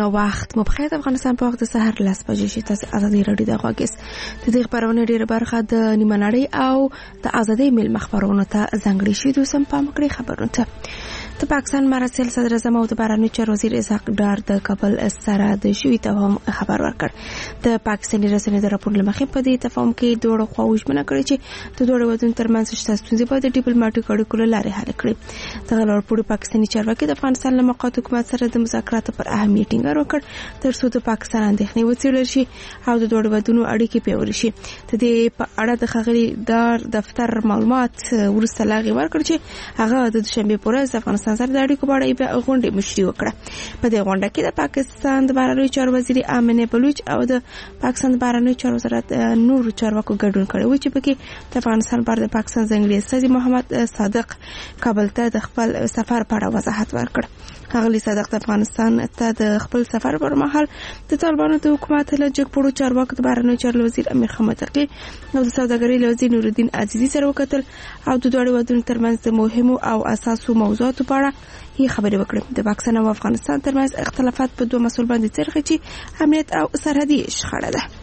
خبرونه وخت مبخیر افغانستان په وخت د سحر 10 بجې شي. تاسو ازادي رادیو د غوږیس د دې خبرونه ډیره برخه د نیمه نړۍ او د ازادي مل مخبرونو ته ځانګړي شي. د سم پام کړی خبرونه ته د پاکستان مراسل صدر اعظم او د بهرنی چارو وزیر اسحاق ډار د کابل سره د شوی تفاهم خبر ورکړ. د پاکستاني رسنیو د راپور لمخې په دې تفاهم کې دوه خواوې ژمنه کړې چې د دوه ودونو ترمنځ شته ستونزې په ډیپلوماټیک اړیکو له لارې حل کړي. دغه راپور پاکستاني چارواکي د افغانستان له موقت حکومت سره د مذاکراتو پر اهمیت ټینګار وکړ ترڅو د پاکستان اندېښنې وڅېړل شي او د دوه ودونو اړیکې پیاوړې شي. د دې په اړه د ښاغلي دار دفتر معلومات ورسته لاغي ورکړ چې هغه د دوشنبه پر ورځ افغانستان سره د اړیکو په اړه غونډه مشري وکړه. په دې غونډه کې د پاکستان د بهرنیو چارو وزیر امنه بلوچ او د پاکستان د بهرنیو چارو وزارت نور چارواکو ګډون کړی و چې پکې د افغانستان پر د پاکستان ځنګړي استاذ محمد صادق کابل ته د خپل سفر په اړه وضاحت ورکړ. ښاغلي صادق د افغانستان ته د خپل سفر پر مهال د طالبانو د حکومت له جګپړو چارواکو د بهرنیو چارو وزیر امیر خان متقی او د سوداګرۍ وزیر نور الدین عزیزی سره وکتل او د دوه ودونو ترمنځ د مهمو او اساسو موضوعاتو په اړه هي خبرې وکړې. د پاکستان او افغانستان ترمنځ اختلافات په دوه مسول باندې څرخي چې امنیت او سرحدي شخړه ده.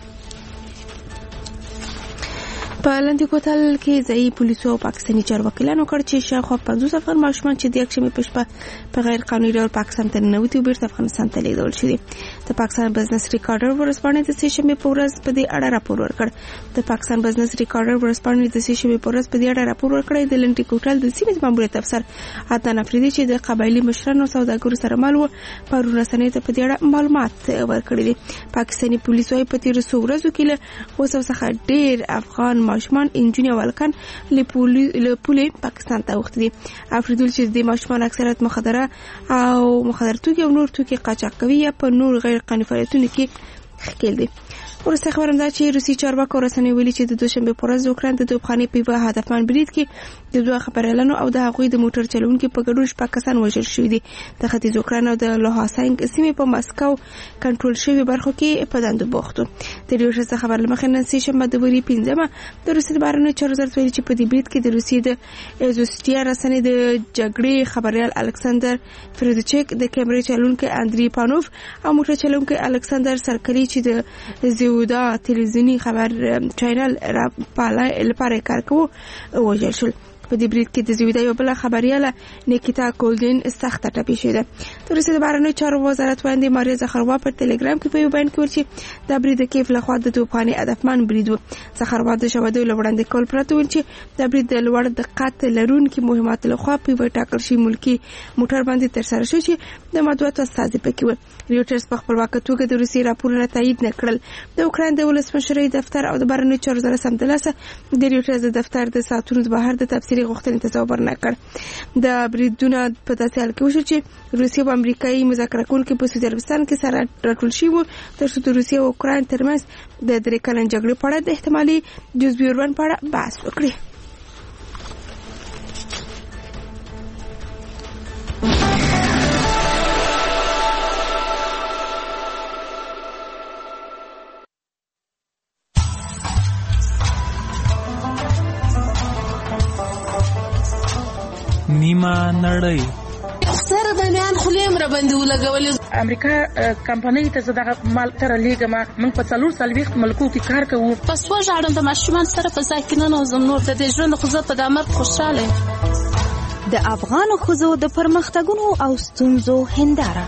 په لاندې کوتل کې ځای پولیسو او پاکستاني چارواکیانو کړ چې شاوخوا 50 افغان ماشومان چې د یکشنبه په شپه په غیر قانوني ډول پاکستان ته ننوتي او بیرته افغانستان ته لیږدول شوي. د پاکستان بزنس ریکارډر ورځپاڼې د سهشنبه په ورځ په دې اړه راپور ورکړ. د پاکستان بزنس ریکارډر ورځپاڼې د سهشنبه په ورځ په دې اړه راپور ورکړ. د لاندې کوتل د سیمې ماموریت افسر عدنان افریدي چې د قبایلی مشرانو سوداګرو سره مال و په رسنیو ته په دې اړه معلومات ورکړي دي. پاکستاني پولیسو په تیر څو ورځو کې له وسو څخه ډیر افغان ماشومان انجونی والکان له پولې پاکستان ته وختي. افریدل چې د ماشومان اکثریت مخدره توکي او نور توکي قاچاق کوي یا په نور غیر قانوني فعالیتونو کې ښکېل دي. ورسته خبرم دا چې روسي چارواکو رسنۍ ویلي چې د دوشنبه په ورځ اوکراین د توپخانې په یوه هدفمند برید کې د دوه خبريالانو او د هغوی د موټر چلونکو په ګډون شپږ کسان وژل شوي دي. د ختیځ اوکراین او د لوهانسک سیمې په مسکو کنټرول شوی برخو کې په دندو بوختو. د ریوټرز خبر لمخې نن سه شنبه د وری 15 د روسي بهرنیو چارو وزارت ویلي چې په دې برید کې د روسي د ایزوستیا رسنۍ د جګړې خبريال الکساندر فریدچک د کیمرې چلونکو اندری پانوف او موټر چلونکو الکساندر سرکلی چې د دا تلویزیونی خبر چینل را لپاره کار کوي وژل شول. په دې برید کې د زیودا یو بل خبرياله نیکیتا کولدین سخت ټپي شوه. د روسیې د بهرنیو چارو وزارت وایي ماریا زخروا په ټلګرام کې په یو بیان کې ورچی د برید کې فلخوا د توپخانې هدفمن برید و. زخروا د شواهدو لوړاندې کول پرته ویل چې د برید د لوړ دقت لرونکو مهمات لخوا په ټاکل شي ملکی موټر باندې تر سره شو چې د مطبوعاتو استازي پکې و. ریوټرز په خپلواک توګه د روسیې راپورونه تایید نکړل. د اوکراین د ولسمشرۍ دفتر او د بهرنیو چارو وزارت سمدلاسه د ریوټرز د دفتر د ساتونو د بهر د تفسیري غوښتنې تصور نه کړ. د بریدونه په داسې حال کې وشو چې روسیه او امریکایي مذاکره کوونکي په سعودي عربستان کې سره راټول شي وو ترڅو د روسیې او اوکراین ترمنځ د درې کلن جګړې په اړه د احتمالي جزوي اورون په اړه بحث وکړي. نیمه نړۍ سره باندې خلیم را باندې ولګولې. امریکا کمپنۍ ته دغه مال تر لیګما موږ په 440 ملکو کې کار کوو. پس وژاړم د ماشومان سره په ځکه نه زم نور د دې ژوند خو زه په دامر خوشاله. د افغان خوځو د پرمختګونو او ستونزو هنداره.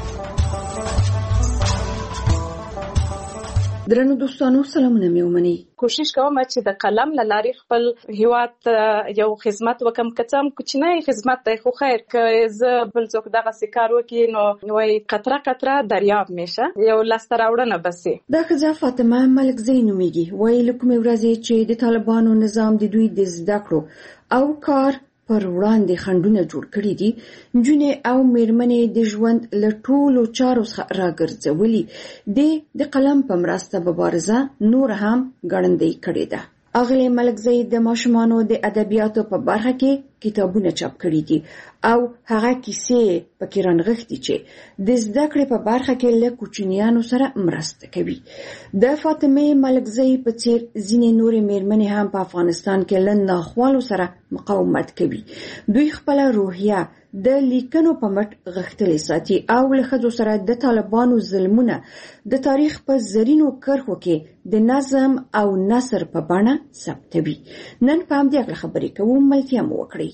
درنو دوستانو سلامونه مې ومني. کوشش کوم چې د قلم لارې خپل هیواد یو خدمت وکم کڅم کوچنی خدمت دی خو خیر که زه بل څوک دغه سکار وکي نو وای قطره قطره دریاب میشه یو لاستر راوړنه بسي. دا ښځه فاطمه ملک زین نومیږي. وای لکه مې ورځي چې د طالبانو نظام د دوی د زده کړو او کار پر وړاندې خنډونه جوړ کړي دي. نجونې او میرمنې د ژوند له ټولو چارو څخه راګرځولي د قلم په مرسته مبارزه نور هم ګړندۍ کړې ده. اغلی ملک زید د ماشومانو د ادبیاتو په برخه کې کتابونه چاپ کړي دي او هغه کیسې پکې رانغښتي چې د زده کړې په برخه کې له کوچنیانو سره مرسته کوي. د فاطمه ملک زید په څیر ځینې نورې میرمنې هم په افغانستان کې له ناخوالو سره مقاومت کوي. دوی خپل روحیه د لیکنو په مټ غښتلې ساتي او له ښځو سره د طالبانو ظلمونه د تاریخ په زرینو کرښو کې د نظم او نثر په بڼه ثبتوي. نن په همدې اړه خبرې کوو، ملتیا مو وکړئ.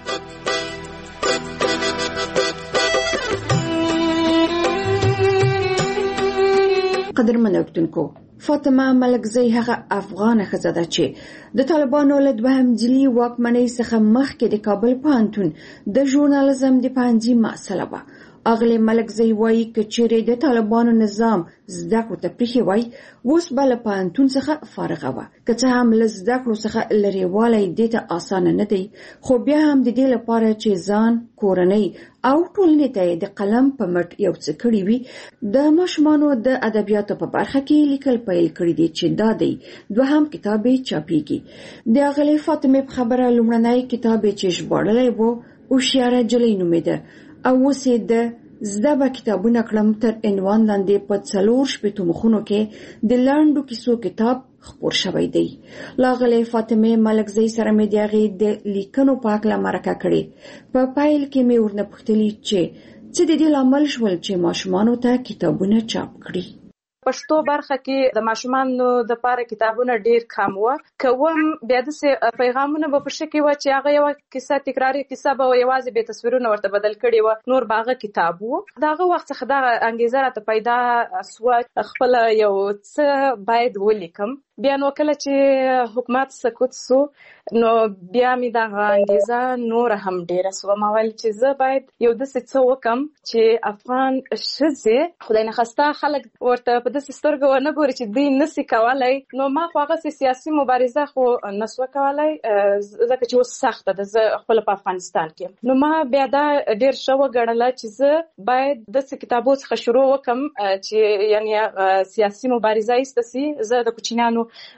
قدرمن اوریدونکو، فاطمه ملکزۍ هغه افغانه ښځه ده چې د طالبانو له دوهم ځلي واکمنۍ څخه مخکې د کابل پوهنتون د ژورنالیزم د پوهنځي محصله وه. اغلې ملکزۍ وایي که چیرې د طالبانو نظام زده کړو ته پریښی وای، اوس به له پوهنتون څخه فارغه وه. که څه هم له زده کړو څخه لرېوالی دې ته اسانه نه دی، خو بیا هم د دې لپاره چې ځان، کورنۍ او ټولنې ته د قلم په مټ یو څه کړي وي، د ماشومانو د ادبیاتو په برخه کې لیکل پیل کړي دي چې دا دی دوهم کتاب یې چاپیږي. د اغلې فاطمې په خبره لومړنی کتاب یې چې ژباړلی و هوښیاره نجلۍ نومېده او اوس یې د زده به کتابونه کړم تر عنوان لاندې په 4 شپېتو مخونو کې د لنډو کیسو کتاب خپور شوی دی. لاغلې فاطمه ملکزۍ سره مې د هغې د لیکنو په هکله مرکه کړې. په پیل کې مې ورنه پوښتلي چې څه د دې لامل شول چې ماشومانو ته کتابونه چاپ کړي. پښتو برخه کې د ماشومانو د لپاره کتابونه ډیر کم و. کوم بیا د پیغامونه په پښه کې و چې هغه یو کیسه تکراری کیسه به یوازې به تصویرونه ورته بدل کړي و، نور باغه کتاب وو. داغه وخت څخه دا انګیزه راته پیدا سو خپل یو څه باید ولیکم. بیا نو کله چې حکومت سقوط سو نو بیا می دا انګیزه نور هم ډیره سو. ما ویل چې زه باید یو داسې څه وکم چې افغان ښځې خدای نه خواسته خلک ورته په داسې سترګو ونه ګوري چې دوی نسي کولای. نو ما خو هغه سیاسي مبارزه خو نسو کولای ځکه چې اوس سخته ده، زه خپل په افغانستان کې. نو ما بیا دا ډیر ښه وګڼله چې زه باید داسې کتابو څخه شروع وکم چې یعنی سیاسي مبارزه ایستسي. زه د کوچنیانو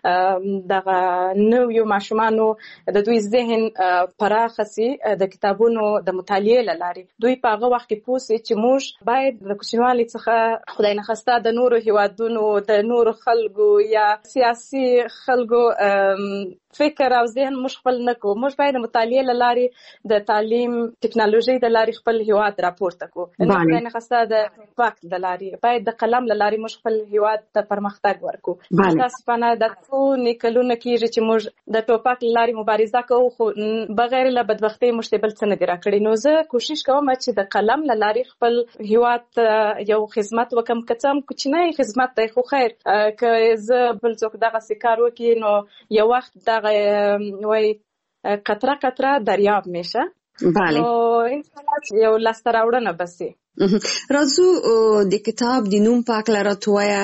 دغه نویو ماشومانو د دوی ذهن پراخه سي د کتابونو د مطالعې لاري. دوی په هغه وخت کې پوه سي چې موږ باید د کوچنیوالي څخه خدای نه خواسته د نورو هیوادونو د نورو خلکو یا سیاسي خلکو فکر او ذهن موږ خپل نه کوو. موږ باید د مطالعې لاري د تعلیم ټکنالوژي د لاري خپل هیواد راپورته کوو. خدای نه خواسته د وخت د لاري باید د قلم لاري موږ خپل هیواد ته پرمختګ ورکو. تاسو په نه د څو نکلونه کېږي چې موږ د ټوپک لاري مبارزه کوو، خو بغیر له بدبختۍ موږ ته بل څه نه دی راکړی. نو زه کوشش کوم چې د قلم لاري خپل هیواد یو خدمت وکم، که څه هم کوچنی خدمت دی خو خیر. که زه بل څوک دغه کار وکړي نو یو وخت دغه وای قطره قطره دریاب میشه. بله. نو انشاءالله یو لاسته راوړنه بسي. راځو د کتاب د نوم په اړه راټویا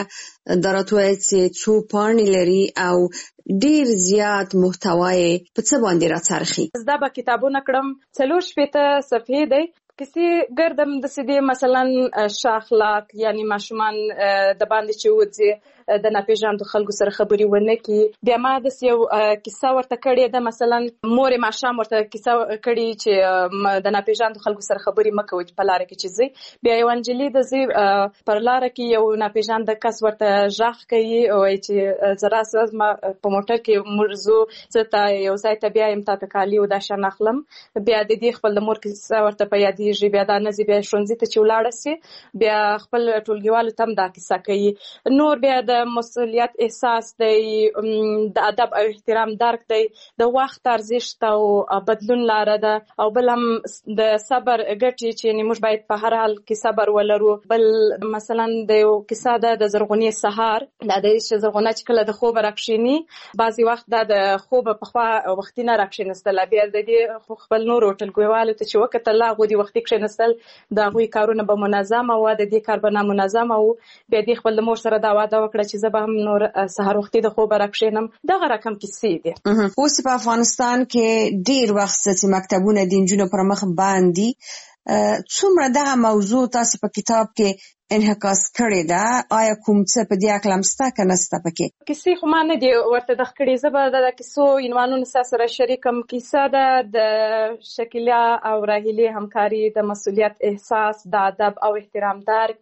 چې څو پاڼې لري او ډیر زیات محتوای په څه باندې راڅرخي. زه به کتابونه کړم 4 شپېته صفحې دی. کسی ګردم د سیدی مثلا شاخلاق یعنی ماشومان د باندې چې وځي د ناپېژاندو خلکو سره خبري ونه کی. بیا ما د یو کیسه ورته کړې ده، مثلا مور ماشام ورته کیسه کړې چې د ناپېژاندو خلکو سره خبري مکوي په لار کې چې زی. بیا یو انجلی د زی پر لار کې یو ناپېژاند کس ورته ژغ کوي او چې زرا ساز ما په موټر کې مرزو زته یو ځای ته بیا ام ته کالی او د شان اخلم. بیا د دې خپل مور کیسه ورته په یادې بیا دا نزی بیا شونځي ته چې ولاړ سي. بیا خپل ټولګیوالو تم دا کیسه کوي. نور بیا د مسؤلیت احساس دی، د ادب او احترام درک دی، د وخت ارزښت او بدلون لاره ده، او بل هم د صبر ګټي چې موږ باید په هر حال کې صبر ولرو. بل مثلا د یو کیسه ده د زرغونې سهار، دا د زرغونه چې کله د خوب راکښینی بعضی وخت د خوب په خوا وختي نه راکښینستل. بیا د دې خپل نور ټولګیوالو ته چې وکړه لا غو دي وختي کښینستل دا غوي کارونه به منظم او د دې کار به نه منظم. او بیا دې خپل مور سره دا وعده وکړه چې زه به هم نور سحر وختي د خوب راکښینم. دغه رقم کیسې دي. اوس په افغانستان کې ډیر وخت چې مکتبونه د نجونو پر مخ باندې څومره دغه موضوع تاسو په کتاب کې انعکاس کړی ده. آیا کوم څه په دې اړه مسته کنه ستا پکې؟ کیسې خو ما نه دی ورته د خکړې زبر د کیسو عنوانونو سره شریکم. کیسه ده د شکیلا او راهیلې همکاري، د مسؤلیت احساس، د ادب او احترام درک،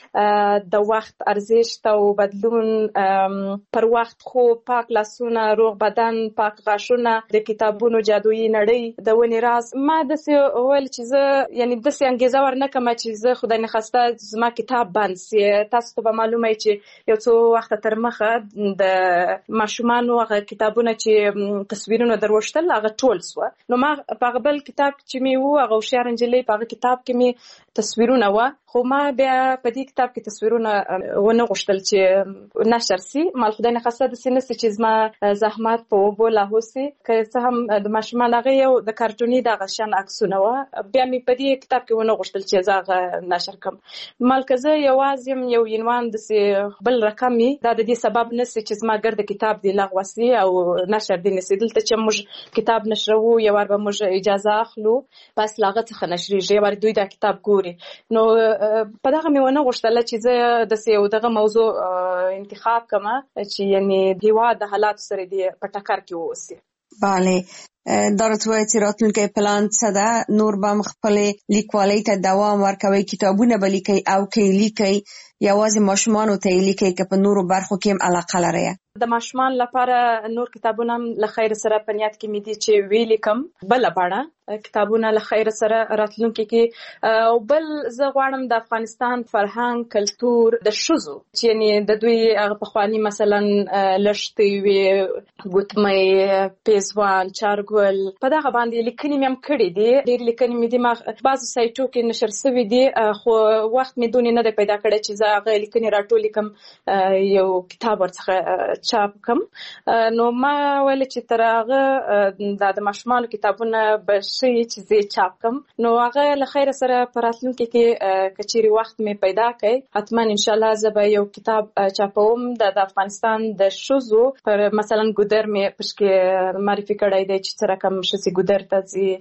د وخت ارزښت او بدلون، پر وخت خوب، پاک لاسونه، روغ بدن، پاک غاښونه، د کتابونو جادویي نړۍ، د ونې راز. ما داسې ویل چې زه یعنی داسې انګیزه ورنکړم چې زه خدای نخواسته زما کتاب بند سي. تاسو ته به معلومه چې یو څو وخت تر مخه د ماشومانو هغه کتابونه چې تصویرونه دروشتل هغه ټول سو. نو ما په بل کتاب چې مې وو هغه هوښیار نجلۍ په کتاب کې مې تصویرونه و، خو ما بیا په دې کتاب کې تصویرونه ونه غوښتل چې نشر سي. مال خدای نه خاصه د سینې چې زما زحمت په وبو لاهوسي که څه هم د ماشومان هغه یو د کارټوني د غشن عکسونه و، بیا مې په دې کتاب کې ونه غوښتل چې زه نشر کړم. مال که زه یوازې یو عنوان د بل رقمي دا د دې سبب نشي چې زما ګرد کتاب دی لغوسي او نشر دی نشي. دلته چې موږ کتاب نشرو یو ور به موږ اجازه اخلو بس لاغه څخه نشریږي ور دوی دا کتاب ګوري. نو په دغه مې ونه غوښتل چې زه د یو دغه موضوع انتخاب کما چې یعنی دیوا د حالات سره دی په ټکر کې ووسی. bale درته چې راتلونکي پلان څه ده؟ نور به خپل لیکوالۍ ته دوام ورکوي، کتابونه به لیکي او کې لیکي یوازې ماشومان ته لیکي که په نورو برخو کې هم علاقه لري؟ د ماشومان لپاره نور کتابونه له خیر سره په نیت کې مې دي چې ویل کم بل باندې کتابونه له خیر سره راتلونکي کې. او بل زه غواړم د افغانستان فرهنګ، کلتور، د شذو چې یعنی د دوی په خواني مثلا لشتي وي ګوتمې، پیزوان، چارګل په دغه باندې لیکنې مې هم کړې دي. ډېر لیکنې مې دي ما بعضو سایټو کې نشر شوې دي، خو وخت مې دونې نه دی پیدا کړی چې زه هغه لیکنې راټولې کم یو کتاب ورڅخه چاپ کم. نو ما ویل چې تر هغه د ماشومان کتابونه به شي چې زه چاپ کم. نو هغه له خیر سره پر راتلونکي کې کچېري وخت مې پیدا کړي حتما ان شاء الله زه به یو کتاب چاپوم د افغانستان د شذو پر مثلا ګودر مې پښکې معرفي کړی دی چې سره کوم شذي ګودر ته ځي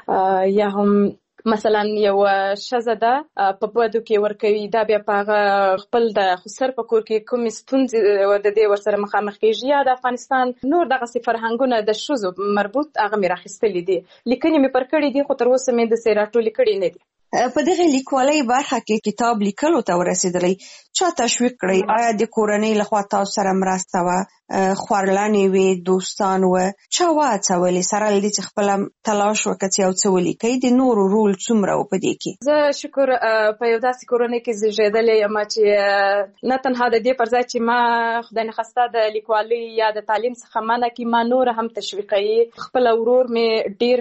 یا هم مثلا یو شزه ده په بودو کې ورکوي دا بیا په خپل د خسر په کور کې کوم ستونزې د دې ورسره مخامخ کېږي یا د افغانستان نور دغه فرهنګونه د شذو مربوط هغه مې راخیستلې دي. لیکنې مې پر کړې دي خو تر اوسه مې د سیراټولې کړې نه دي. په دغه لیکوالۍ برخه کې کتاب لیکلو ته ورسېدلې چا تشویق کړی؟ آیا د کورنۍ لخوا تاسو سره مرسته و، خورلانې وي، دوستان و، چا واڅولې سره لدې چې خپل تلاش وکړي او څه ولیکي؟ د نورو رول څومره و په دې کې؟ زه شکر په یو داسې کورنۍ کې زیږېدلې یم چې نه تنها د دې پر ځای چې ما خدای نخواسته د لیکوالۍ یا د تعلیم څخه منع کړي، ما نور هم تشویقوي. خپل ورور مې ډېر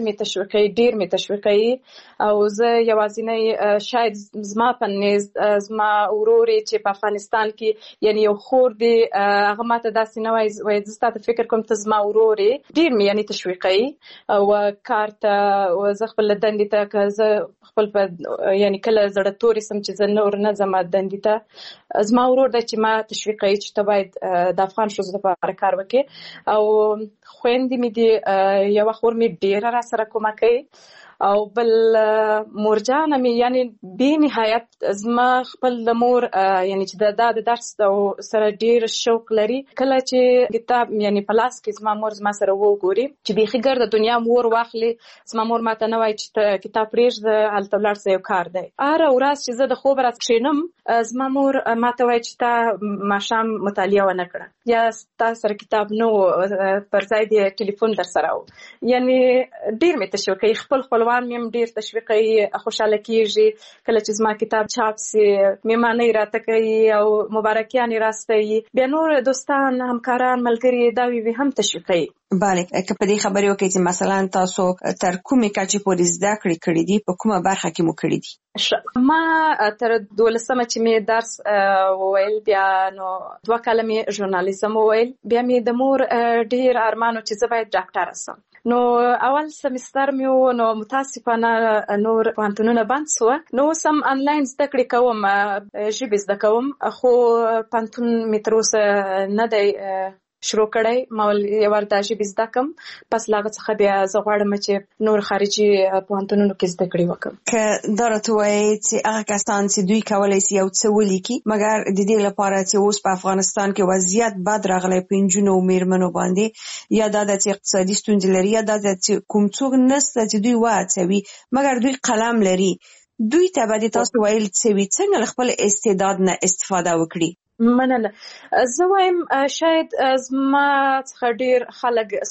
مې تشویقوي او زه یوازې شاید زما په نيز زما ورور چې په افغانستان کې یعنی یو خور دی هغه ماته داسې نه وایي زه ستاسو فکر کوم ته زما ورور ډیر مې یعنی تشویقي او کارت او زه خپل دندې ته که زه خپل یعنی کله زړه تورې سم چې زه نور نه زما دندې ته زما ورور دی چې ما تشویقي چې ته باید د افغان ښځو لپاره کار وکړي. او خويندې مې دي یو خور مې ډیر را سره کومکي او بل مورجان مې یعنی به نهایت زما خپل مور یعنی چې د درس سره ډیر شوق لري. کله چې کتاب یعنی پلاس کې زما مور زما سره وګوري چې به خګر د دنیا مور واخلي زما مور ماته نه وای چې کتاب پرېږده هلته ولاړ څه یو کار دی. ورځ چې زه د خوب راځ کښینم زما مور ماته وای چې تا ماښام مطالعه ونه کړه یا تا سره کتاب نو پر ځای دی ټلیفون در سره و. یعنی ډیر مې تشویقي خپل خپلوان مې ډیر تشویقي خوشاله کیږي کله چې زما کتاب چاپ سي میمانه راته کوي او مبارکیان راستي. بیا نور دوستان همکاران ملګري دا وی هم تشویقي. bale که په دې خبرې وکړي چې مثلا تاسو تر کومې کچې پورې زده کړې دي په کومه برخه کې مو کړې دي؟ ما تر 12مه چې مې درس وویل بیا نو 2 کاله مې ژورنالیزم وویل بیا مې د مور ډیر ارمانو چې زه باید ډاکټر شم. نو اول سمستر مې نو متاسفانه نور پوهنتونونه بند شو. نو سم انلاین زده کړې کوم ژبې زده کوم خو پوهنتون مې تر اوسه نه دی شروع کړی، ما یو ور د ژبې زده کم، پس لاغه څخه بیا زه غواړم چې نور خارجي پوهنتونونو کې زده کړې وکم. که دا راته وایي چې هغه کسان چې دوی کولی شي یو څه ولیکي، مګر د دې لپاره چې اوس په افغانستان کې وضعیت بد راغلی په نجونو او میرمنو باندې، یا دا چې اقتصادي ستونزې لري، یا دا چې کوم څوک نشته چې دوی وهڅوي مګر دوی قلم لري، دوی ته به تاسو ویل څه وي څنګه له خپل استعداد نه استفاده وکړي؟ مننه. زه وایم شاید زما څخه ډیر خلک